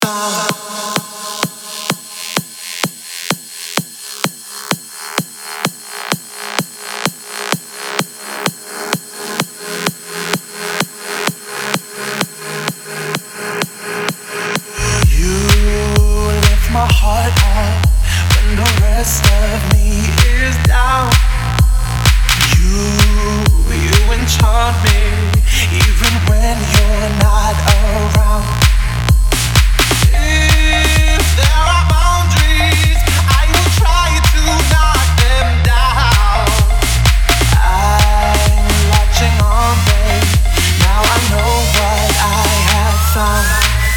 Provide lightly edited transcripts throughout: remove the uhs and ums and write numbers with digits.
My heart up when the rest of me is down. You enchant me even when you're not around. If there are boundaries, I will try to knock them down. I'm latching on, babe. Now I know what I have found.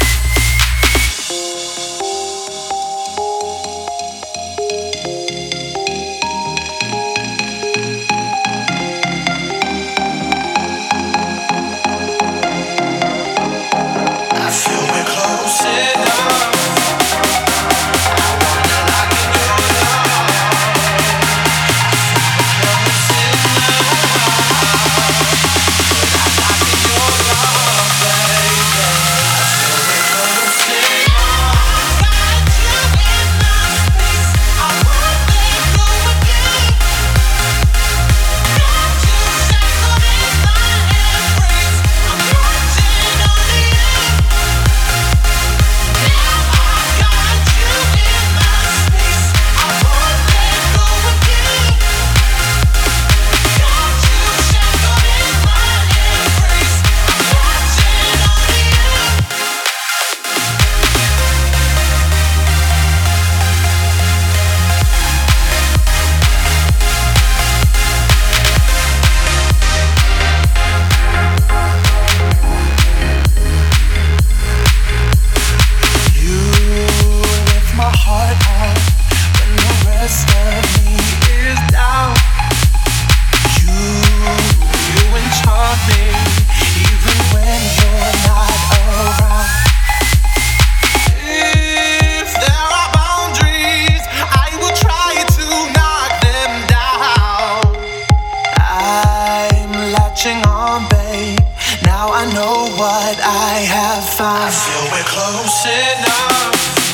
On, babe. Now I know what I have found. I feel we're close enough.